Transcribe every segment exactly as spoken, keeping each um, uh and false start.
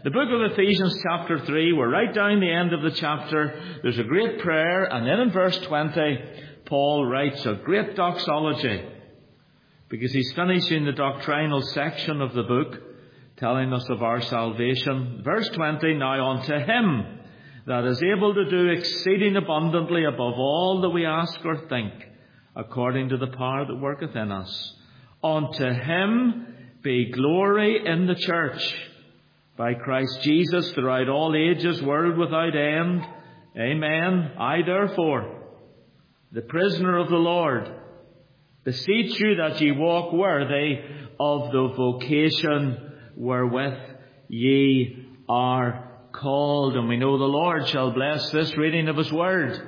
The book of Ephesians chapter three, we're right down the end of the chapter. There's a great prayer, and then in verse twenty, Paul writes a great doxology, because he's finishing the doctrinal section of the book, telling us of our salvation. Verse twenty, now unto him that is able to do exceeding abundantly above all that we ask or think, according to the power that worketh in us. Unto him be glory in the church, by Christ Jesus, throughout all ages, world without end. Amen. I therefore, the prisoner of the Lord, beseech you that ye walk worthy of the vocation wherewith ye are called. And we know the Lord shall bless this reading of his word.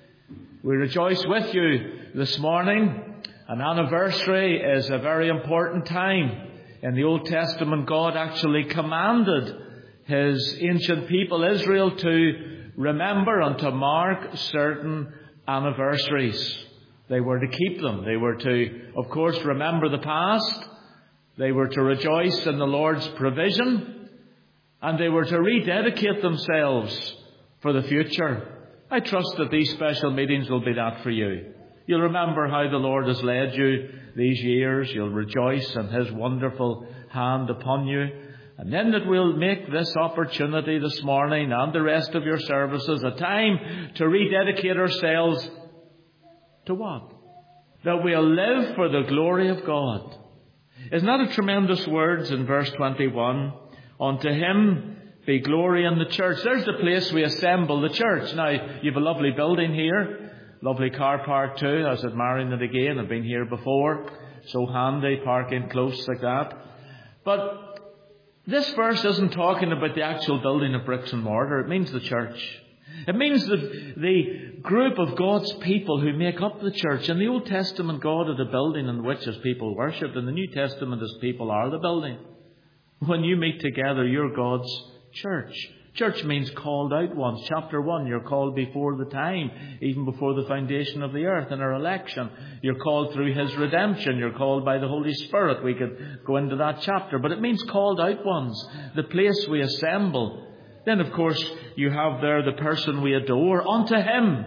We rejoice with you this morning. An anniversary is a very important time. In the Old Testament, God actually commanded his ancient people Israel to remember and to mark certain anniversaries. They were to keep them. They were to, of course, remember the past. They were to rejoice in the Lord's provision. And they were to rededicate themselves for the future. I trust that these special meetings will be that for you. You'll remember how the Lord has led you these years. You'll rejoice in his wonderful hand upon you. And then that we'll make this opportunity this morning and the rest of your services a time to rededicate ourselves to what? That we'll live for the glory of God. Isn't that a tremendous words in verse twenty-one? Unto him be glory in the church. There's the place we assemble the church. Now, you've a lovely building here. Lovely car park too. I was admiring it again. I've been here before. So handy parking close like that. But this verse isn't talking about the actual building of bricks and mortar. It means the church. It means the, the group of God's people who make up the church. In the Old Testament, God had a building in which his people worshipped. In the New Testament, his people are the building. When you meet together, you're God's church. Church means called out ones. Chapter one, you're called before the time, even before the foundation of the earth in our election. You're called through his redemption. You're called by the Holy Spirit. We could go into that chapter. But it means called out ones, the place we assemble. Then, of course, you have there the person we adore. Unto him.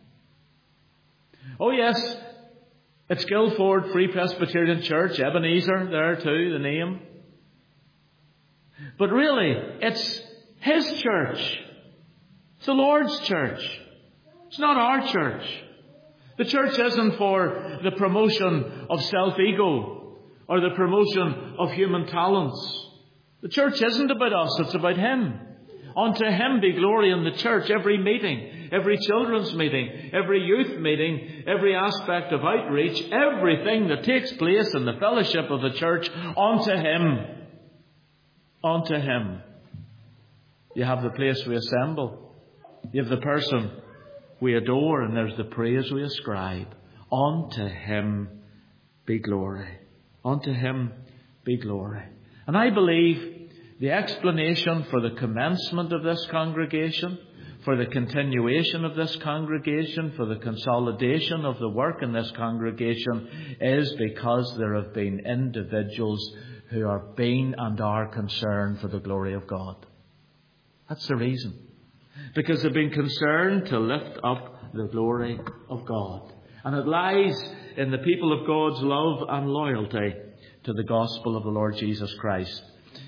Oh, yes, it's Guildford Free Presbyterian Church, Ebenezer there too, the name. But really, it's his church. It's the Lord's church. It's not our church. The church isn't for the promotion of self-ego or the promotion of human talents. The church isn't about us, it's about him. Unto him be glory in the church. Every meeting, every children's meeting, every youth meeting, every aspect of outreach, everything that takes place in the fellowship of the church, unto him. Unto him. You have the place we assemble. You have the person we adore, and there's the praise we ascribe. Unto him be glory. Unto him be glory. And I believe the explanation for the commencement of this congregation, for the continuation of this congregation, for the consolidation of the work in this congregation is because there have been individuals who are being and are concerned for the glory of God. That's the reason. Because they've been concerned to lift up the glory of God. And it lies in the people of God's love and loyalty to the gospel of the Lord Jesus Christ.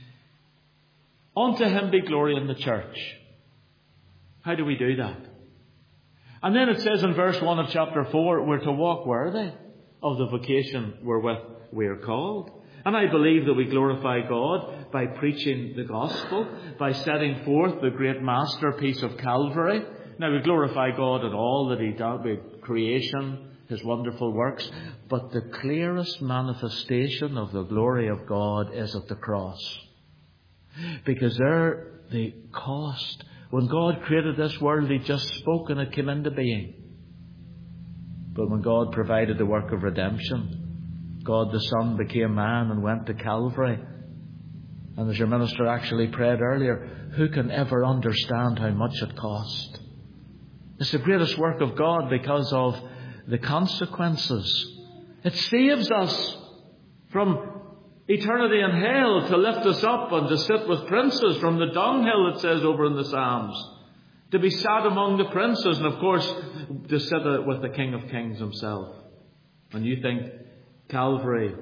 Unto him be glory in the church. How do we do that? And then it says in verse one of chapter four, we're to walk worthy of the vocation wherewith we are called. And I believe that we glorify God by preaching the gospel, by setting forth the great masterpiece of Calvary. Now, we glorify God in all that he does with creation, his wonderful works. But the clearest manifestation of the glory of God is at the cross. Because there, the cost. When God created this world, he just spoke and it came into being. But when God provided the work of redemption, God the Son became man and went to Calvary. And as your minister actually prayed earlier, who can ever understand how much it cost? It's the greatest work of God because of the consequences. It saves us from eternity in hell to lift us up and to sit with princes from the dunghill, it says over in the Psalms. To be sat among the princes and, of course, to sit with the King of Kings himself. And you think, Calvary,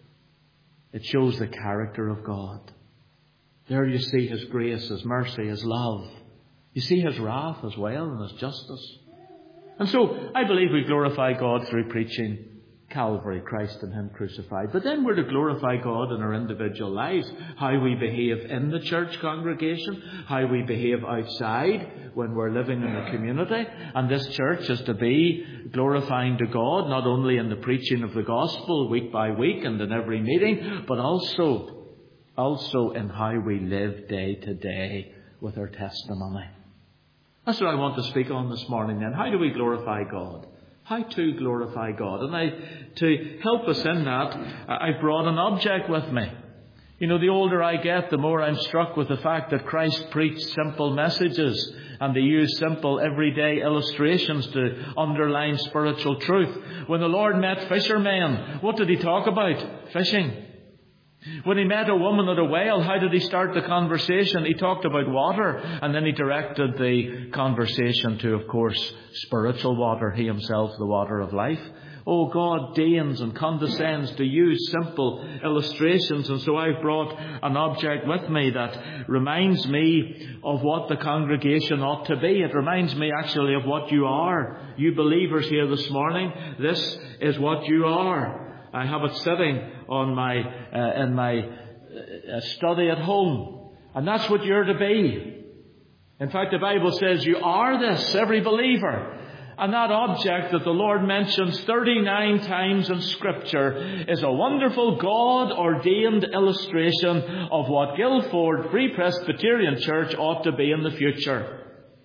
it shows the character of God. There you see His grace, His mercy, His love. You see His wrath as well and His justice. And so I believe we glorify God through preaching Calvary, Christ and Him crucified. But then we're to glorify God in our individual lives. How we behave in the church congregation. How we behave outside when we're living in the community. And this church is to be glorifying to God, not only in the preaching of the gospel week by week and in every meeting, but also, also in how we live day to day with our testimony. That's what I want to speak on this morning then. How do we glorify God? How to glorify God. And I, to help us in that, I brought an object with me. You know, the older I get, the more I'm struck with the fact that Christ preached simple messages and they used simple everyday illustrations to underline spiritual truth. When the Lord met fishermen, what did He talk about? Fishing. When He met a woman at a well, how did He start the conversation? He talked about water, and then He directed the conversation to, of course, spiritual water. He Himself, the water of life. Oh, God deigns and condescends to use simple illustrations. And so I've brought an object with me that reminds me of what the congregation ought to be. It reminds me actually of what you are. You believers here this morning, this is what you are. I have it sitting on my uh, in my uh, study at home. And that's what you're to be. In fact, the Bible says you are this, every believer. And that object that the Lord mentions thirty-nine times in Scripture is a wonderful God-ordained illustration of what Guildford Free Presbyterian Church ought to be in the future.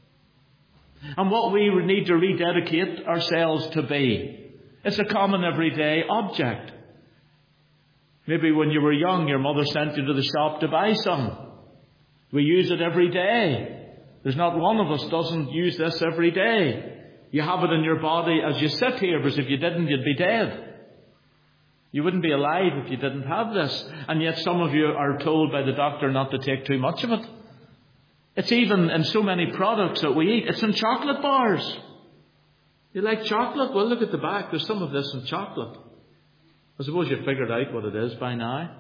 And what we need to rededicate ourselves to be. It's a common everyday object. Maybe when you were young, your mother sent you to the shop to buy some. We use it every day. There's not one of us doesn't use this every day. You have it in your body as you sit here, because if you didn't, you'd be dead. You wouldn't be alive if you didn't have this. And yet some of you are told by the doctor not to take too much of it. It's even in so many products that we eat. It's in chocolate bars. You like chocolate? Well, look at the back. There's some of this in chocolate. I suppose you've figured out what it is by now.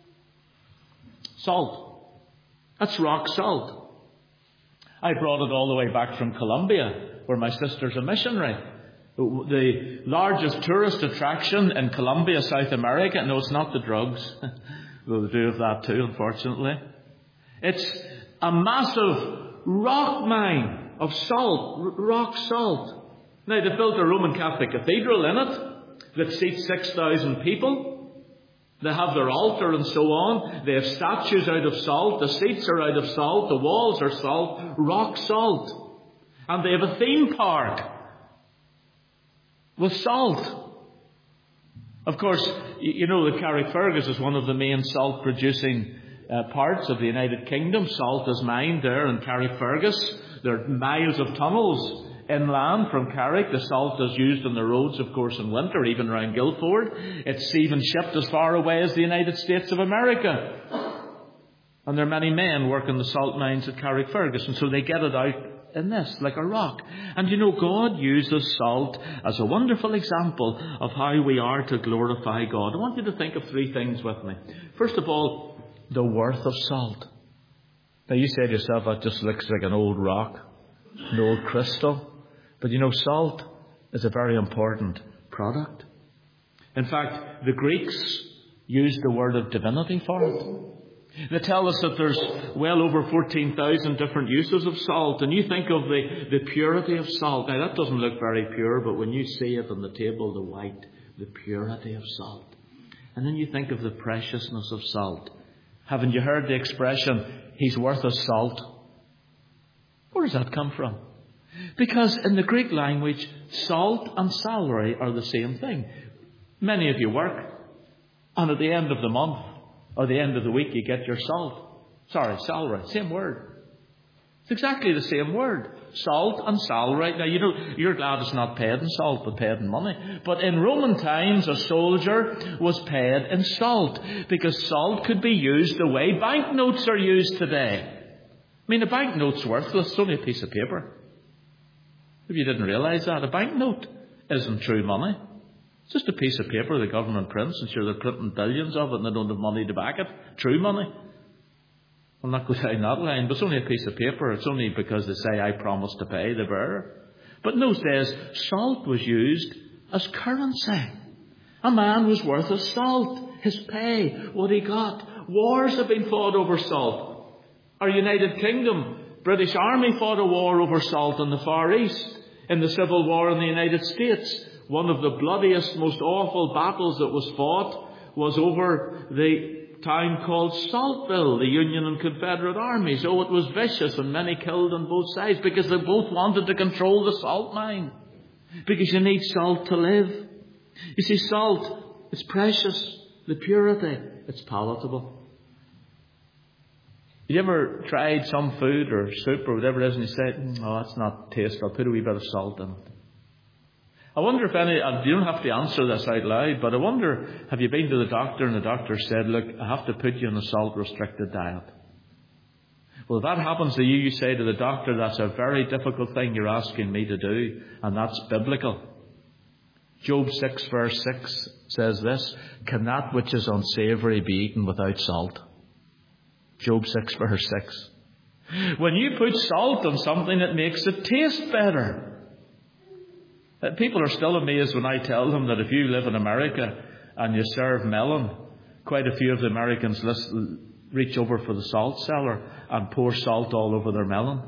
Salt. That's rock salt. I brought it all the way back from Colombia, where my sister's a missionary. The largest tourist attraction in Colombia, South America. No, it's not the drugs. Though they do have that too, unfortunately. It's a massive rock mine of salt. Rock salt. Now, they built a Roman Catholic cathedral in it that seats six thousand people. They have their altar and so on. They have statues out of salt. The seats are out of salt. The walls are salt. Rock salt. And they have a theme park with salt. Of course, you know that Carrickfergus is one of the main salt-producing uh, parts of the United Kingdom. Salt is mined there in Carrickfergus. There are miles of tunnels inland from Carrick. The salt is used on the roads, of course, in winter, even around Guildford. It's even shipped as far away as the United States of America. And there are many men working the salt mines at Carrickfergus, and so they get it out in this, like a rock. And you know, God uses salt as a wonderful example of how we are to glorify God. I want you to think of three things with me. First of all, the worth of salt. Now, you say to yourself, that just looks like an old rock, an old crystal. But you know, salt is a very important product. In fact, the Greeks used the word of divinity for it. They tell us that there's well over fourteen thousand different uses of salt. And you think of the, the purity of salt. Now, that doesn't look very pure, but when you see it on the table, the white, the purity of salt. And then you think of the preciousness of salt. Haven't you heard the expression, he's worth his salt? Where does that come from? Because in the Greek language, salt and salary are the same thing. Many of you work, and at the end of the month, or the end of the week, you get your salt. Sorry, salary, same word. It's exactly the same word. Salt and salary. Now, you know, you're glad it's not paid in salt, but paid in money. But in Roman times, a soldier was paid in salt, because salt could be used the way banknotes are used today. I mean, a banknote's worthless. It's only a piece of paper. If you didn't realise that, a banknote isn't true money. It's just a piece of paper the government prints, and sure, they're printing billions of it and they don't have money to back it. True money. I'll not go down that line, but it's only a piece of paper. It's only because they say, I promise to pay the bearer. But in those days, salt was used as currency. A man was worth his salt, his pay, what he got. Wars have been fought over salt. Our United Kingdom, British Army fought a war over salt in the Far East. In the Civil War in the United States, one of the bloodiest, most awful battles that was fought was over the town called Saltville, the Union and Confederate armies. Oh, it was vicious, and many killed on both sides, because they both wanted to control the salt mine. Because you need salt to live. You see, salt, it's precious. The purity, it's palatable. Have you ever tried some food or soup or whatever it is, and you say, oh, that's not tasty, I'll put a wee bit of salt in it. I wonder if any, and you don't have to answer this out loud, but I wonder, have you been to the doctor and the doctor said, look, I have to put you on a salt-restricted diet? Well, if that happens to you, you say to the doctor, that's a very difficult thing you're asking me to do, and that's biblical. Job six verse six says this, can that which is unsavoury be eaten without salt? Job six verse six. When you put salt on something, it makes it taste better. People are still amazed when I tell them that if you live in America and you serve melon, quite a few of the Americans reach over for the salt cellar and pour salt all over their melon.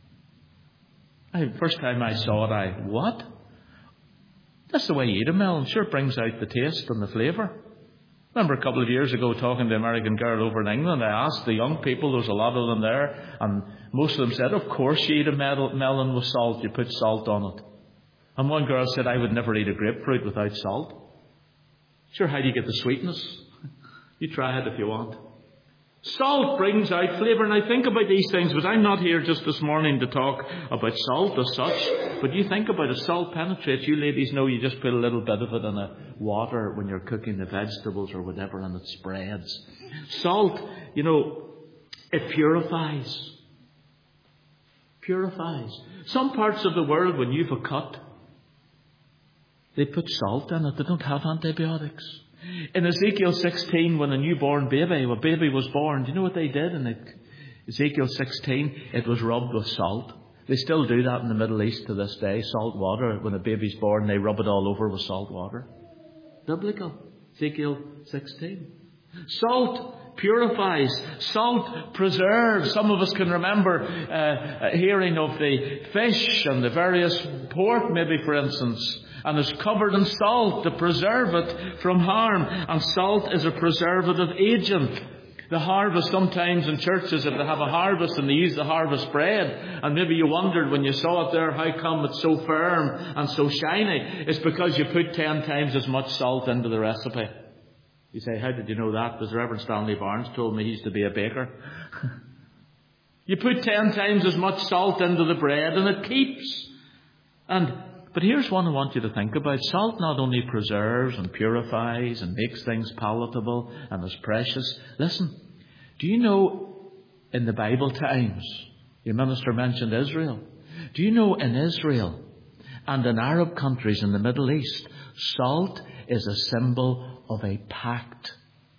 I, first time I saw it, I, what? That's the way you eat a melon. Sure, it brings out the taste and the flavour. I remember a couple of years ago talking to an American girl over in England. I asked the young people, there was a lot of them there, and most of them said, of course you eat a melon with salt, you put salt on it. And one girl said, I would never eat a grapefruit without salt. Sure, how do you get the sweetness? You try it if you want. Salt brings out flavour, and I think about these things, but I'm not here just this morning to talk about salt as such. But you think about it, salt penetrates. You ladies know you just put a little bit of it in a water when you're cooking the vegetables or whatever, and it spreads. Salt, you know, it purifies. Purifies. Some parts of the world, when you've a cut, they put salt in it. They don't have antibiotics. In Ezekiel sixteen, when a newborn baby, a baby was born, do you know what they did in Ezekiel sixteen? It was rubbed with salt. They still do that in the Middle East to this day. Salt water. When a baby's born, they rub it all over with salt water. Biblical. Ezekiel sixteen. Salt purifies. Salt preserves. Some of us can remember uh, hearing of the fish and the various pork, maybe for instance, and it's covered in salt to preserve it from harm. And salt is a preservative agent. The harvest, sometimes in churches, if they have a harvest and they use the harvest bread, and maybe you wondered when you saw it there, how come it's so firm and so shiny? It's because you put ten times as much salt into the recipe. You say, how did you know that? Because Reverend Stanley Barnes told me he used to be a baker. You put ten times as much salt into the bread and it keeps. And But here's one I want you to think about. Salt not only preserves and purifies and makes things palatable and is precious. Listen, do you know in the Bible times, your minister mentioned Israel. Do you know in Israel and in Arab countries in the Middle East, salt is a symbol of a pact.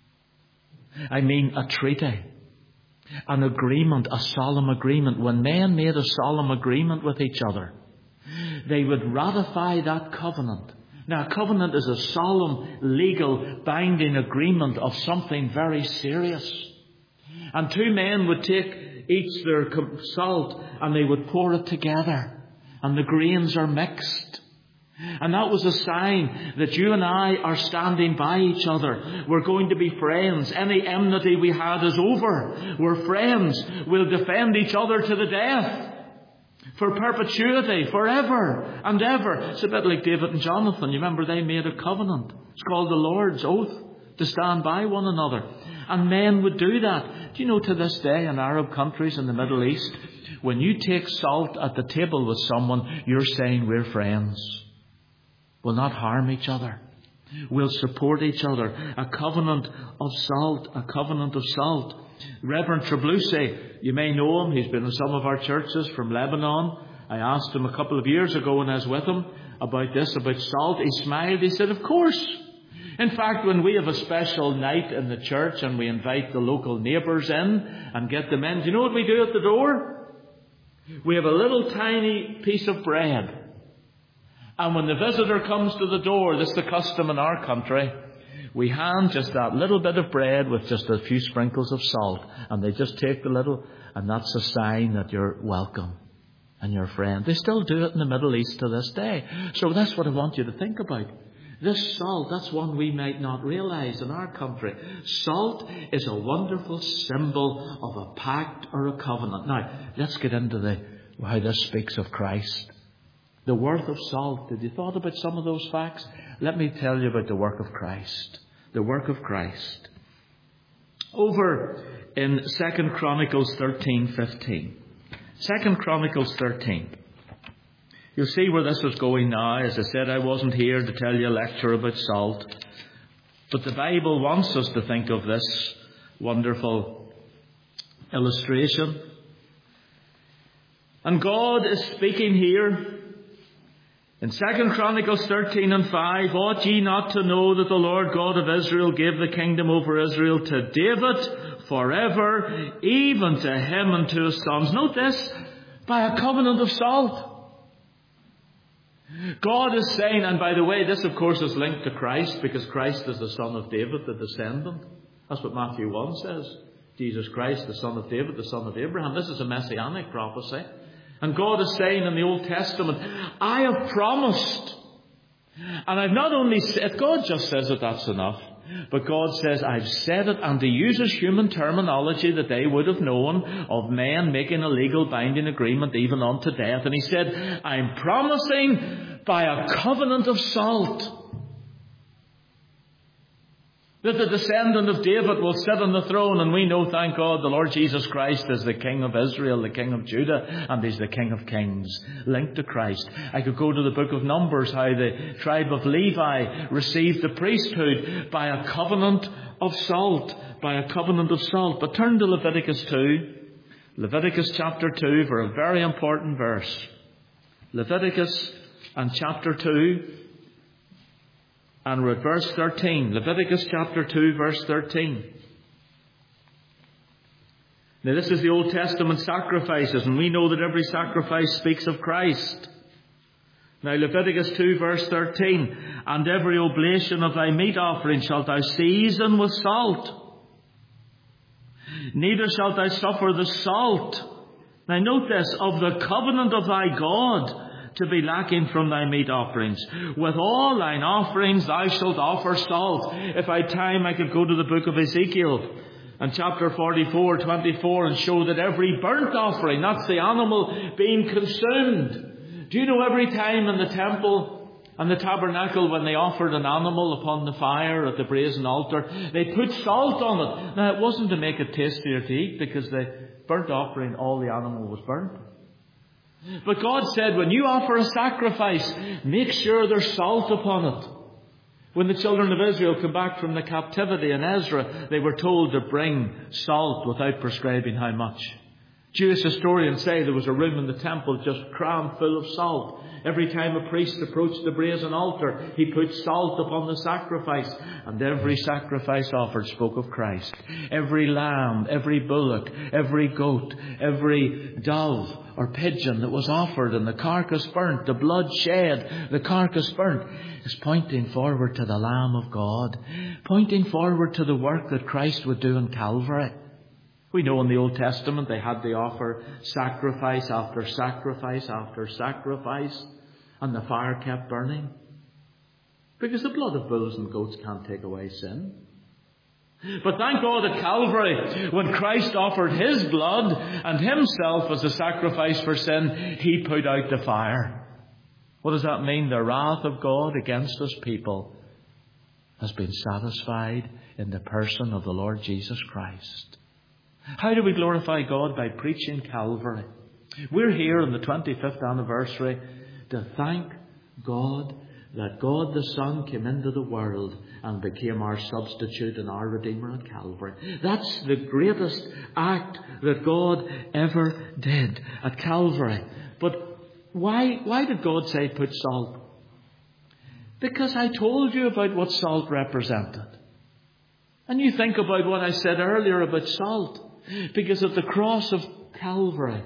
I mean a treaty, an agreement, a solemn agreement. When men made a solemn agreement with each other, they would ratify that covenant. Now, a covenant is a solemn, legal, binding agreement of something very serious. And two men would take each their salt and they would pour it together. And the grains are mixed. And that was a sign that you and I are standing by each other. We're going to be friends. Any enmity we had is over. We're friends. We'll defend each other to the death. For perpetuity, forever and ever. It's a bit like David and Jonathan. You remember they made a covenant. It's called the Lord's Oath, to stand by one another. And men would do that. Do you know to this day in Arab countries in the Middle East, when you take salt at the table with someone, you're saying we're friends. We'll not harm each other. We'll support each other. A covenant of salt. A covenant of salt. Reverend Trablusi, you may know him. He's been in some of our churches from Lebanon. I asked him a couple of years ago when I was with him about this, about salt. He smiled. He said, of course. In fact, when we have a special night in the church and we invite the local neighbours in and get them in, do you know what we do at the door? We have a little tiny piece of bread. And when the visitor comes to the door, this is the custom in our country, we hand just that little bit of bread with just a few sprinkles of salt. And they just take the little, and that's a sign that you're welcome and you're a friend. They still do it in the Middle East to this day. So that's what I want you to think about. This salt, that's one we might not realise in our country. Salt is a wonderful symbol of a pact or a covenant. Now, let's get into the how this speaks of Christ. The worth of salt. Did you thought about some of those facts? Let me tell you about the work of Christ. The work of Christ. Over in Second Chronicles thirteen fifteen. Second Chronicles thirteen. You'll see where this was going now. As I said, I wasn't here to tell you a lecture about salt. But the Bible wants us to think of this wonderful illustration. And God is speaking here in Second Chronicles thirteen and five. Ought ye not to know that the Lord God of Israel gave the kingdom over Israel to David forever, even to him and to his sons. Note this, by a covenant of salt. God is saying, and by the way, this of course is linked to Christ, because Christ is the son of David, the descendant. That's what Matthew one says. Jesus Christ, the son of David, the son of Abraham. This is a messianic prophecy. And God is saying in the Old Testament, I have promised. And I've not only said, God just says that that's enough. But God says, I've said it, and He uses human terminology that they would have known of men making a legal binding agreement even unto death. And He said, I'm promising by a covenant of salt that the descendant of David will sit on the throne. And we know, thank God, the Lord Jesus Christ is the King of Israel, the King of Judah, and He's the King of Kings, linked to Christ. I could go to the book of Numbers, how the tribe of Levi received the priesthood by a covenant of salt, by a covenant of salt. But turn to Leviticus two, Leviticus chapter two, for a very important verse. Leviticus and chapter two. And we're at verse thirteen. Leviticus chapter two, verse thirteen. Now this is the Old Testament sacrifices, and we know that every sacrifice speaks of Christ. Now Leviticus two, verse thirteen. And every oblation of thy meat offering shalt thou season with salt. Neither shalt thou suffer the salt. Now note this, of the covenant of thy God, to be lacking from thy meat offerings. With all thine offerings thou shalt offer salt. If I had time, I could go to the book of Ezekiel and chapter forty-four, twenty-four, and show that every burnt offering, that's the animal being consumed. Do you know every time in the temple and the tabernacle, when they offered an animal upon the fire at the brazen altar, they put salt on it. Now it wasn't to make it tastier to eat, because the burnt offering, all the animal was burnt. But God said, when you offer a sacrifice, make sure there's salt upon it. When the children of Israel came back from the captivity in Ezra, they were told to bring salt without prescribing how much. Jewish historians say there was a room in the temple just crammed full of salt. Every time a priest approached the brazen altar, he put salt upon the sacrifice. And every sacrifice offered spoke of Christ. Every lamb, every bullock, every goat, every dove or pigeon that was offered, and the carcass burnt, the blood shed, the carcass burnt, is pointing forward to the Lamb of God, pointing forward to the work that Christ would do in Calvary. We know in the Old Testament they had to offer sacrifice after sacrifice after sacrifice, and the fire kept burning, because the blood of bulls and goats can't take away sin. But thank God at Calvary, when Christ offered His blood and Himself as a sacrifice for sin, He put out the fire. What does that mean? The wrath of God against His people has been satisfied in the person of the Lord Jesus Christ. How do we glorify God? By preaching Calvary. We're here on the twenty-fifth anniversary to thank God that God the Son came into the world and became our substitute and our Redeemer at Calvary. That's the greatest act that God ever did at Calvary. But why, why did God say put salt? Because I told you about what salt represented. And you think about what I said earlier about salt. Because at the cross of Calvary,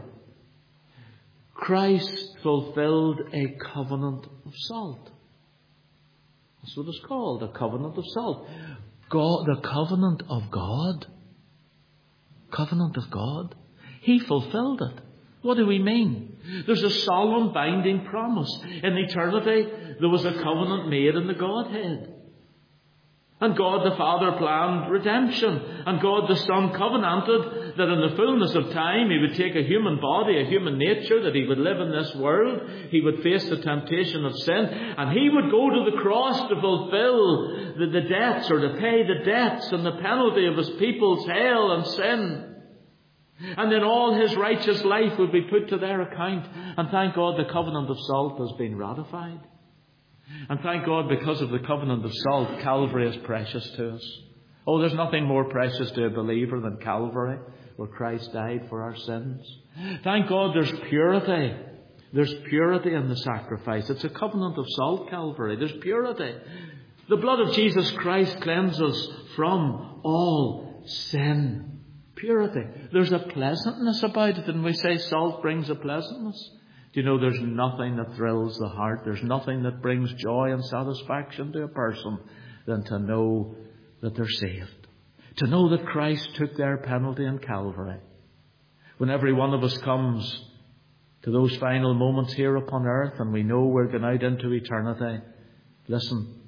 Christ fulfilled a covenant of salt. That's what it's called, a covenant of salt. God, the covenant of God. Covenant of God. He fulfilled it. What do we mean? There's a solemn binding promise. In eternity, there was a covenant made in the Godhead. And God the Father planned redemption. And God the Son covenanted that in the fullness of time He would take a human body, a human nature, that He would live in this world. He would face the temptation of sin. And He would go to the cross to fulfill the, the debts, or to pay the debts and the penalty of His people's hell and sin. And then all His righteous life would be put to their account. And thank God the covenant of salt has been ratified. And thank God, because of the covenant of salt, Calvary is precious to us. Oh, there's nothing more precious to a believer than Calvary, where Christ died for our sins. Thank God there's purity. There's purity in the sacrifice. It's a covenant of salt, Calvary. There's purity. The blood of Jesus Christ cleanses from all sin. Purity. There's a pleasantness about it. Didn't we say salt brings a pleasantness? Do you know there's nothing that thrills the heart, there's nothing that brings joy and satisfaction to a person than to know that they're saved. To know that Christ took their penalty in Calvary. When every one of us comes to those final moments here upon earth and we know we're going out into eternity, listen,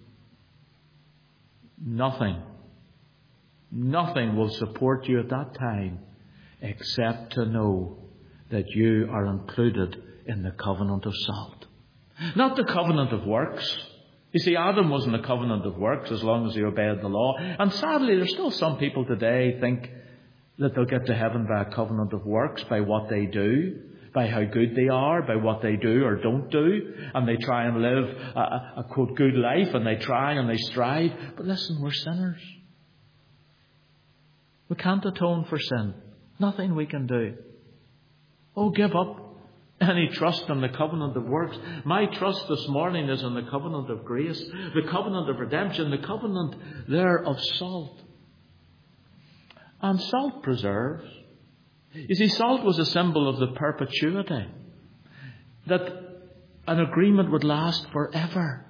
nothing, nothing will support you at that time except to know that you are included in the covenant of salt. Not the covenant of works. You see, Adam wasn't a covenant of works as long as he obeyed the law. And sadly, there's still some people today think that they'll get to heaven by a covenant of works, by what they do, by how good they are, by what they do or don't do. And they try and live a, a, a quote, good life, and they try and they strive. But listen, we're sinners. We can't atone for sin. Nothing we can do. Oh, give up any trust in the covenant of works. My trust this morning is in the covenant of grace, the covenant of redemption, the covenant there of salt. And salt preserves. You see, salt was a symbol of the perpetuity, that an agreement would last forever.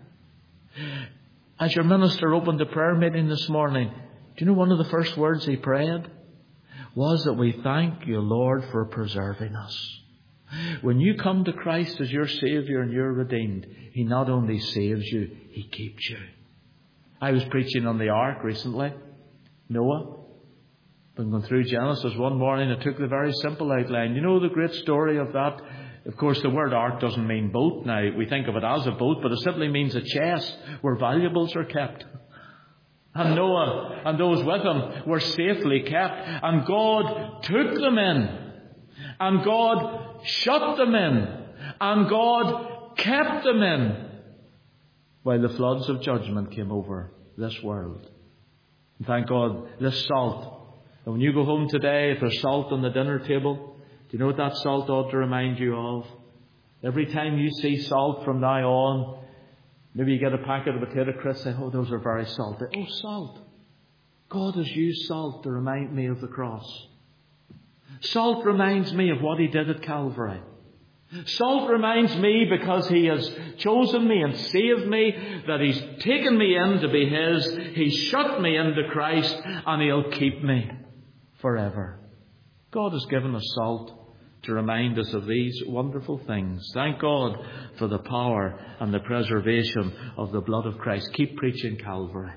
As your minister opened the prayer meeting this morning, do you know one of the first words he prayed was that we thank you, Lord, for preserving us. When you come to Christ as your Saviour and you're redeemed, He not only saves you, He keeps you. I was preaching on the ark recently. Noah. Been going through Genesis one morning. I took the very simple outline. You know the great story of that? Of course, the word ark doesn't mean boat now. We think of it as a boat, but it simply means a chest where valuables are kept. And Noah and those with him were safely kept. And God took them in. And God shut them in. And God kept them in. While the floods of judgment came over this world. And thank God, this salt. And when you go home today, if there's salt on the dinner table, do you know what that salt ought to remind you of? Every time you see salt from now on, maybe you get a packet of potato crisps and say, oh, those are very salty. Oh, salt. God has used salt to remind me of the cross. Salt reminds me of what He did at Calvary. Salt reminds me, because He has chosen me and saved me, that He's taken me in to be His. He's shut me into Christ, and He'll keep me forever. God has given us salt to remind us of these wonderful things. Thank God for the power and the preservation of the blood of Christ. Keep preaching Calvary.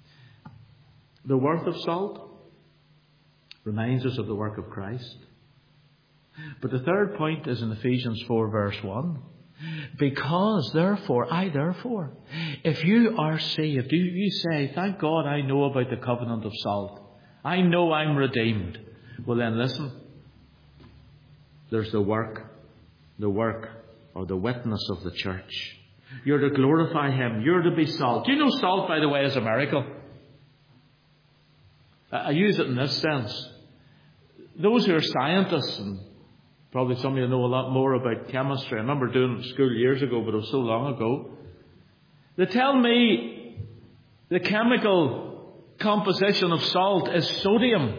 The worth of salt reminds us of the work of Christ. But the third point is in Ephesians four verse one. Because, therefore, I therefore, if you are saved, you, you say, thank God I know about the covenant of salt. I know I'm redeemed. Well then listen, there's the work, the work or the witness of the church. You're to glorify Him. You're to be salt. Do you know salt, by the way, is a miracle? I use it in this sense. Those who are scientists, and probably some of you know a lot more about chemistry. I remember doing it at school years ago, but it was so long ago. They tell me the chemical composition of salt is sodium.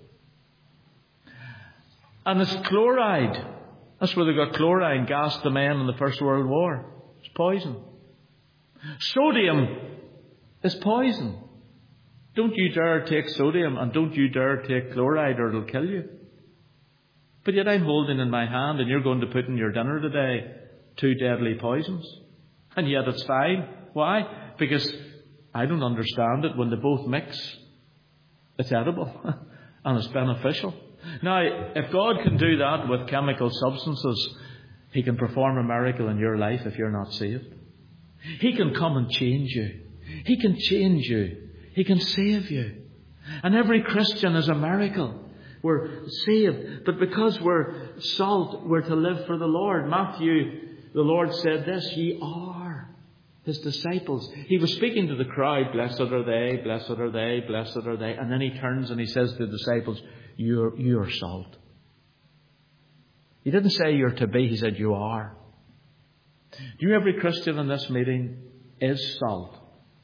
And it's chloride. That's where they got chlorine gassed the men in the First World War. It's poison. Sodium is poison. Don't you dare take sodium, and don't you dare take chloride, or it'll kill you. But yet I'm holding in my hand, and you're going to put in your dinner today two deadly poisons. And yet it's fine. Why? Because I don't understand it. When they both mix, it's edible and it's beneficial. Now, if God can do that with chemical substances, He can perform a miracle in your life if you're not saved. He can come and change you. He can change you. He can save you. And every Christian is a miracle. We're saved, but because we're salt, we're to live for the Lord. Matthew, the Lord said this, ye are His disciples. He was speaking to the crowd, blessed are they, blessed are they, blessed are they. And then He turns and He says to the disciples, you're, you're salt. He didn't say you're to be, He said you are. Do you know every Christian in this meeting is salt?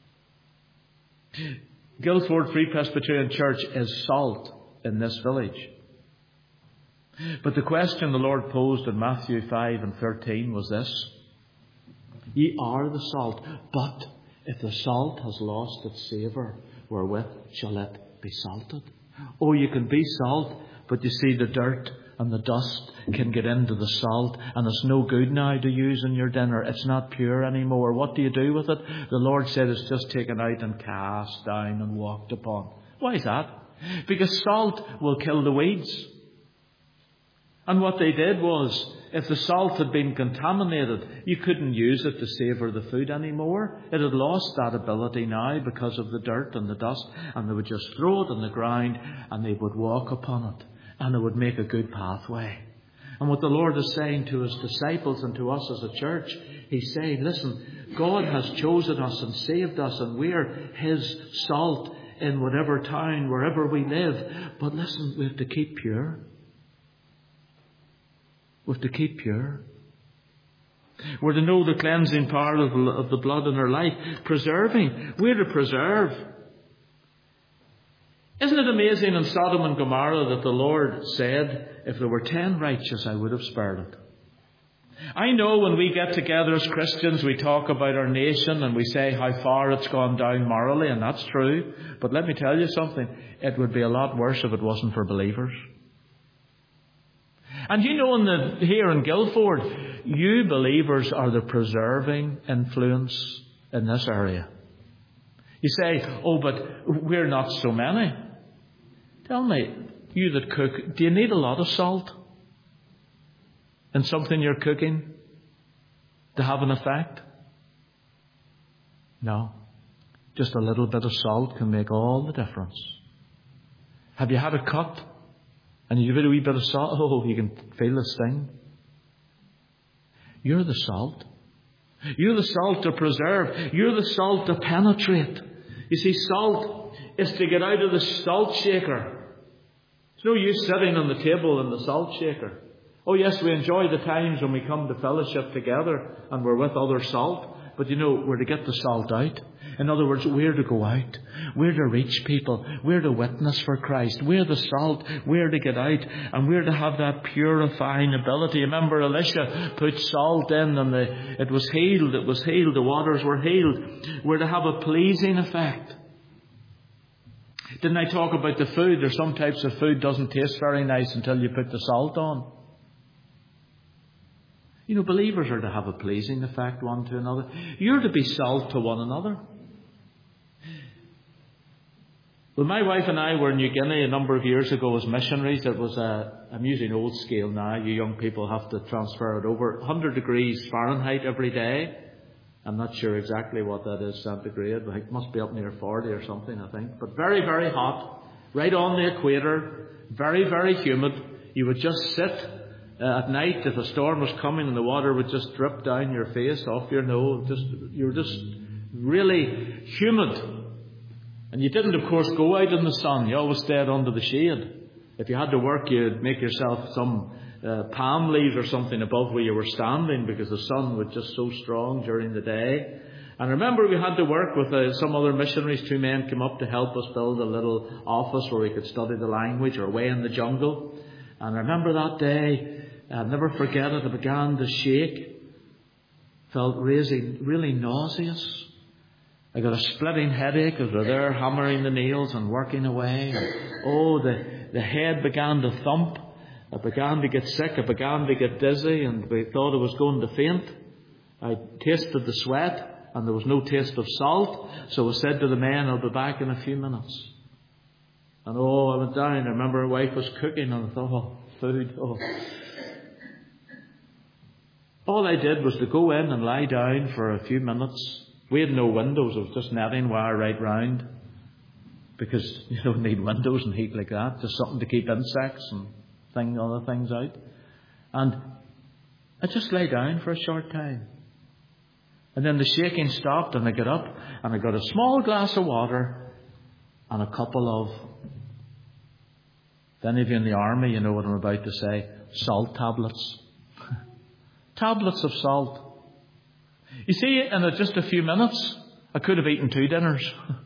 Guildford Free Presbyterian Church is salt in this village. But the question the Lord posed in Matthew five and thirteen was this. Ye are the salt, but if the salt has lost its savour, wherewith shall it be salted? Oh, you can be salt, but you see the dirt and the dust can get into the salt, and it's no good now to use in your dinner. It's not pure anymore. What do you do with it? The Lord said it's just taken out and cast down and walked upon. Why is that? Because salt will kill the weeds. And what they did was, if the salt had been contaminated, you couldn't use it to savour the food anymore. It had lost that ability now because of the dirt and the dust, and they would just throw it on the ground and they would walk upon it, and it would make a good pathway. And what the Lord is saying to His disciples and to us as a church, He's saying, listen, God has chosen us and saved us, and we're His salt in whatever town, wherever we live. But listen, we have to keep pure. We have to keep pure. We're to know the cleansing power of, of the blood in our life. Preserving. We're to preserve. Isn't it amazing in Sodom and Gomorrah that the Lord said, if there were ten righteous, I would have spared it. I know when we get together as Christians, we talk about our nation and we say how far it's gone down morally, and that's true. But let me tell you something. It would be a lot worse if it wasn't for believers. And you know, in the, here in Guildford, you believers are the preserving influence in this area. You say, oh, but we're not so many. Tell me, you that cook, do you need a lot of salt in something you're cooking to have an effect? No. Just a little bit of salt can make all the difference. Have you had a cut and you give it a wee bit of salt? Oh, you can feel the sting. You're the salt. You're the salt to preserve. You're the salt to penetrate. You see, salt is to get out of the salt shaker. It's no use sitting on the table in the salt shaker. Oh yes, we enjoy the times when we come to fellowship together and we're with other salt. But you know, we're to get the salt out. In other words, we're to go out. We're to reach people. We're to witness for Christ. We're the salt. We're to get out. And we're to have that purifying ability. Remember, Elisha put salt in and the, it was healed. It was healed. The waters were healed. We're to have a pleasing effect. Didn't I talk about the food? There's some types of food doesn't taste very nice until you put the salt on. You know, believers are to have a pleasing effect one to another. You're to be salt to one another. Well, my wife and I were in New Guinea a number of years ago as missionaries. It was a, I'm using old scale now. You young people have to transfer it over. one hundred degrees Fahrenheit every day. I'm not sure exactly what that is centigrade. It must be up near forty or something, I think. But very, very hot. Right on the equator. Very, very humid. You would just sit uh, at night if a storm was coming and the water would just drip down your face, off your nose. Just, you were just really humid. And you didn't, of course, go out in the sun. You always stayed under the shade. If you had to work, you'd make yourself some uh, palm leaves or something above where you were standing, because the sun was just so strong during the day. And I remember we had to work with uh, some other missionaries. Two men came up to help us build a little office where we could study the language, or way in the jungle. And I remember that day, I'll never forget it, I began to shake. Felt really, really nauseous. I got a splitting headache as we were there hammering the nails and working away. And, oh, the, the head began to thump. I began to get sick. I began to get dizzy, and we thought I was going to faint. I tasted the sweat, and there was no taste of salt. So I said to the men, I'll be back in a few minutes. And oh, I went down. I remember my wife was cooking, and I thought, oh, food, oh. All I did was to go in and lie down for a few minutes. We had no windows. It was just netting wire right round, because you don't need windows in heat like that. Just something to keep insects and thing, other things out. And I just lay down for a short time. And then the shaking stopped, and I got up and I got a small glass of water and a couple of, if any of you in the army, you know what I'm about to say, salt tablets. Tablets of salt. You see, in just a few minutes, I could have eaten two dinners.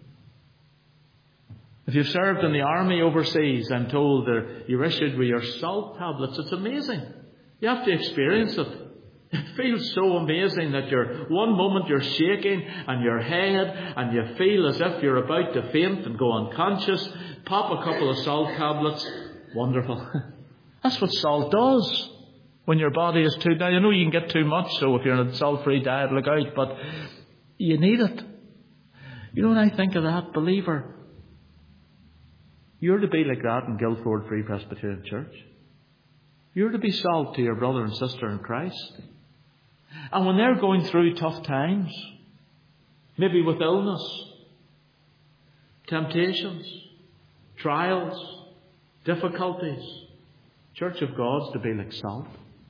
If you've served in the army overseas, I'm told that you're issued with your salt tablets. It's amazing. You have to experience it. It feels so amazing that you're, one moment you're shaking and your head, and you feel as if you're about to faint and go unconscious. Pop a couple of salt tablets. Wonderful. That's what salt does. When your body is too... Now, you know you can get too much, so if you're on a salt-free diet, look out. But you need it. You know, when I think of that, believer, you're to be like that in Guildford Free Presbyterian Church. You're to be salt to your brother and sister in Christ. And when they're going through tough times, maybe with illness, temptations, trials, difficulties, Church of God's to be like salt.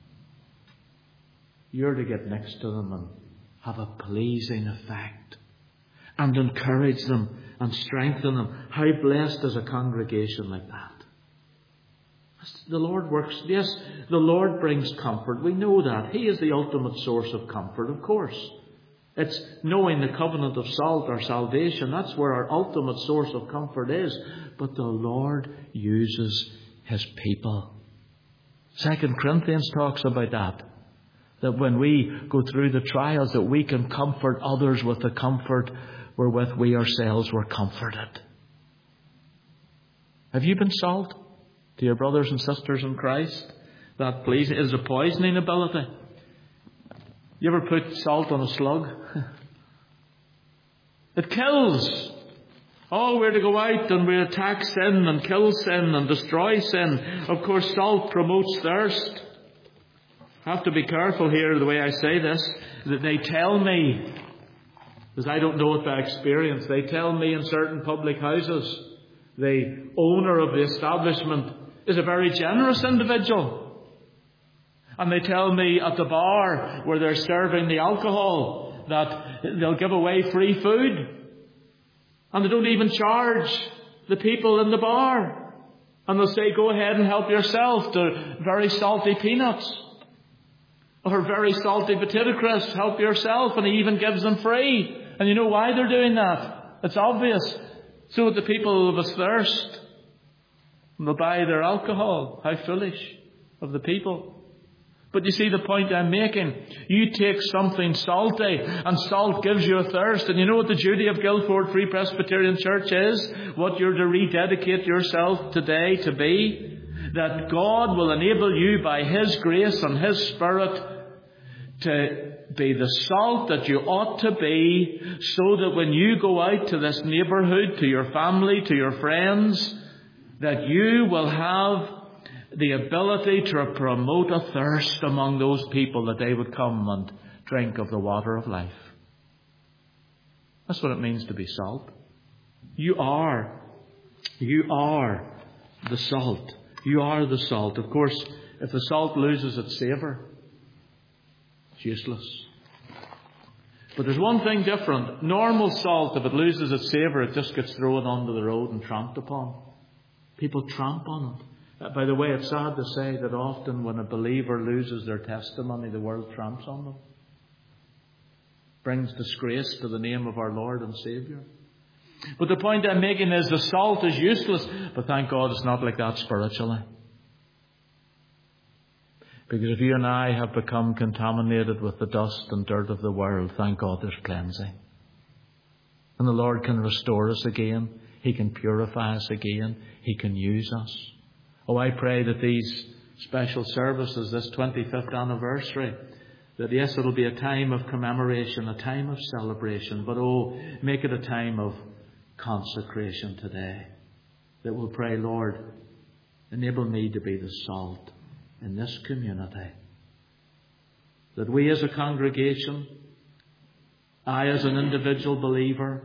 You're to get next to them and have a pleasing effect, and encourage them and strengthen them. How blessed is a congregation like that. The Lord works. Yes, the Lord brings comfort. We know that. He is the ultimate source of comfort, of course. It's knowing the covenant of salt, our salvation. That's where our ultimate source of comfort is. But the Lord uses His people. Second Corinthians talks about that. That when we go through the trials, that we can comfort others with the comfort wherewith we ourselves were comforted. Have you been salt to your brothers and sisters in Christ? That pleasing is a poisoning ability. You ever put salt on a slug? It kills. Oh, we're to go out and we attack sin and kill sin and destroy sin. Of course, salt promotes thirst. I have to be careful here the way I say this, that they tell me, because I don't know it by experience, they tell me in certain public houses, the owner of the establishment is a very generous individual. And they tell me at the bar where they're serving the alcohol that they'll give away free food. And they don't even charge the people in the bar. And they'll say, go ahead and help yourself to very salty peanuts. Or very salty potato crisps, help yourself. And he even gives them free. And you know why they're doing that? It's obvious. So that the people will have a thirst. And they'll buy their alcohol. How foolish of the people. But you see the point I'm making. You take something salty, and salt gives you a thirst. And you know what the duty of Guildford Free Presbyterian Church is? What you're to rededicate yourself today to be? That God will enable you by His grace and His Spirit to be the salt that you ought to be, so that when you go out to this neighbourhood, to your family, to your friends, that you will have the ability to promote a thirst among those people, that they would come and drink of the water of life. That's what it means to be salt. You are, you are the salt. You are the salt. Of course, if the salt loses its savour, it's useless. But there's one thing different. Normal salt, if it loses its savour, it just gets thrown onto the road and tramped upon. People tramp on it. Uh, by the way, it's sad to say that often when a believer loses their testimony, the world tramps on them. Brings disgrace to the name of our Lord and Saviour. But the point I'm making is the salt is useless. But thank God it's not like that spiritually. Because if you and I have become contaminated with the dust and dirt of the world, thank God there's cleansing. And the Lord can restore us again. He can purify us again. He can use us. Oh, I pray that these special services, this twenty-fifth anniversary, that yes, it'll be a time of commemoration, a time of celebration, but oh, make it a time of consecration today. That we'll pray, Lord, enable me to be the salt in this community. That we as a congregation, I as an individual believer,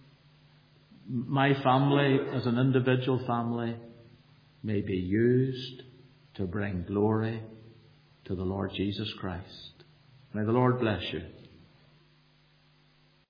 my family as an individual family, may be used to bring glory to the Lord Jesus Christ. May the Lord bless you.